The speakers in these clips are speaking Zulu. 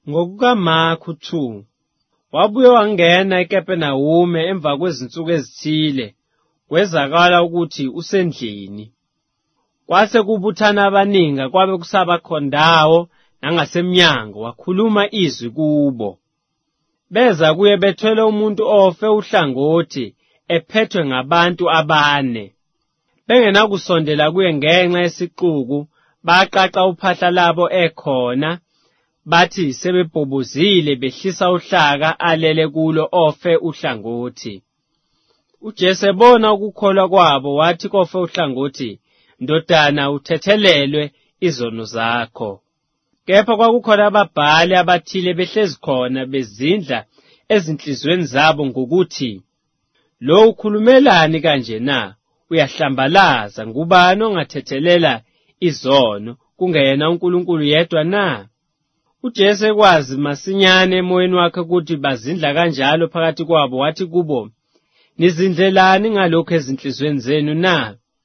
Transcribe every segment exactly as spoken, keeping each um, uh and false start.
NgokukaMakhu two, wabuye wangena eKapenawume emva kwezinsuku ezithile, kwezakala ukuthi usendlini. Kwase kubuthana abaningi kwabe kusaba khondawo nangasemnyango, wakhuluma izwi kubo. Beza kuye bethwele umuntu ofe uhlangothi ephethwe ngabantu abane. Bengenakusondela kuye ngenxa yesixuku, baqaqa uphahla labo ekhona, bathi sebebhobozile behlisa uhlaka alele kulo ofe uhlangothi. uJesu ebona ukukholwa kwabo wathi kofe uhlangothi, "Ndodana, uthethelelwe izono zakho." Kepha kwakukhona ababhali abathile behlezi khona bezindla ezinhlizweni zabo ngokuthi, "Lo ukhulumelani kanje na? Uyahlambalaza. Ngubani ongathethelela izono kungeyena uNkulunkulu yedwa na?" uJesu ekwazi masinyane emoyeni wakhe ukuthi bazindla kanjalo phakathi kwabo, wathi kubo, "Nizindlelani ngalokho ezinhlizweni zenu na?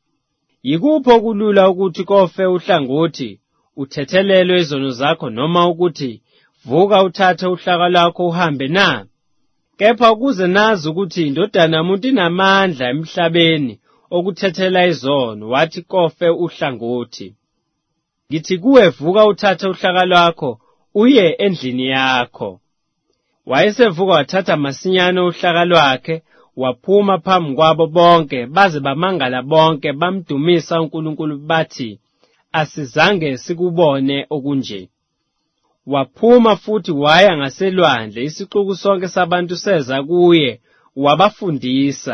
Yikuphi okulula ukuthi kofe uhlangothi, uthethelelwe izono zakho, noma ukuthi vuka uthathe uhlaka lwakho uhambe na? Kepha ukuze nazi ukuthi iNdodana yoMuntu inamandla emhlabeni okuthethela izono, wathi kofe uhlangothi. Ngithi kuwe, vuka uthathe uhlaka lwakho uye endlini yakho." Wayesevuka wathatha masinyane uhlaka lwakhe, waphuma phambi kwabo bonke, baze bamangala bonke, bamdumisa uNkulunkulu bathi, "Asizange sikubone okunje." Waphuma futhi waya ngaselwandle, isixuku sonke sabantu seza kuye, wabafundisa.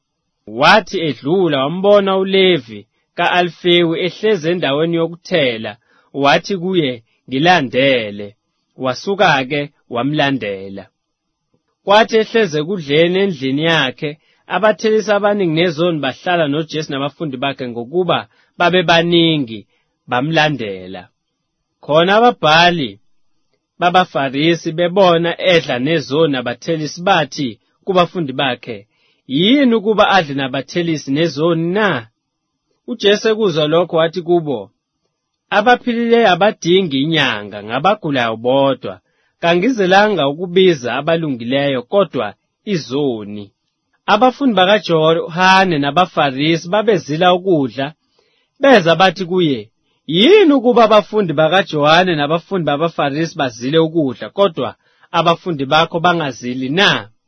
Wathi edlula wambona uLevi ka-Alfewu ehlezi endaweni yokuthela, wathi kuye, "Ngilandele." Wasuka-ke wamlandela. Kwathi ehleze kudleni endlini yakhe, abathelisi abaningi nezoni bahlala noJesu nabafundi bakhe ngokuba babe baningi, bamlandela. Khona ababhali babaFarisi bebona edla nezoni nabathelisi bathi kubafundi bakhe, "Yini ukuba adle nabathelisi nezoni na?" uJesu ekuzwa lokho wathi kubo, "Abaphilileyo abadingi inyanga, ngabagulayo bodwa. Kangizelanga ukubiza abalungileyo kodwa izoni." Abafundi bakaJohane nabaFarisi babezila ukudla, beza bathi kuye, "Yini ukuba abafundi bakaJohane nabafundi babaFarisi bazile ukudla, kodwa abafundi bakho bangazili na?"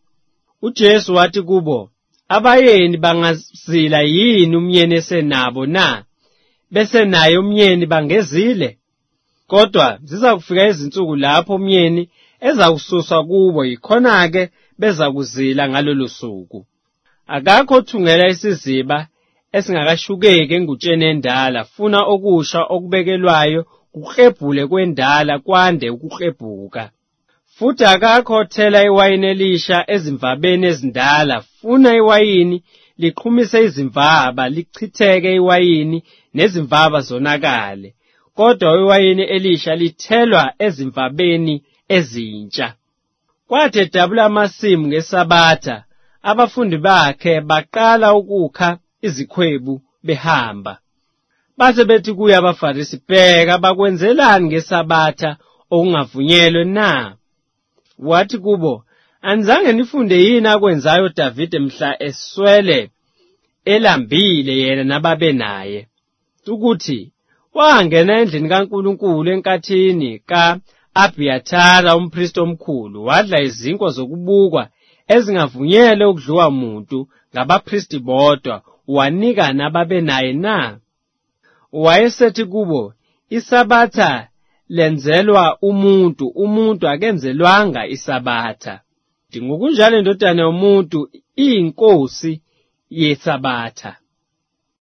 uJesu wathi kubo, "Abayeni bangazila yini umyeni esenabo na? Besenaye umyeni bangezile? Kodwa zizakufika izinsuku lapho umyeni ezakususwa kubo, yikhona-ke bezakuzila ngalolu suku. Akakho othungela isiziba esingakashukeki engutsheni endala, funa okusha okubekelwayo kuklebhule kwendala kwande ukuklebhuka. Futhi akakho othela iwayini elisha ezimvabeni ezindala, funa iwayini liqhumise izimvaba, lichitheke iwayini nezimvaba zonakale. Kodwa iwayini elisha lithelwa ezimvabeni ezintsha." Kwathi edabula amasimu ngeSabatha, abafundi bakhe baqala ukukha izikhwebu behamba. Base bethi kuye abaFarisi, "Bheka, bakwenzelani ngeSabatha okungavunyelwe na?" Wathi kubo, "Anizange nifunde yini akwenzayo uDavide mhla eswele elambile yena nababe naye, ukuthi wangena endlini kaNkulunkulu enkathini ka-Abhiyathara umphristi omkhulu, wadla izinkwa zokubukwa ezingavunyelwe ukudliwa muntu ngabaphristi bodwa, wanika nababe naye na?" Wayesethi kubo, "ISabatha lenzelwa umuntu, umuntu akenzelwanga iSabatha. Ngokunjalo iNdodana yoMuntu iyinkosi yeSabatha."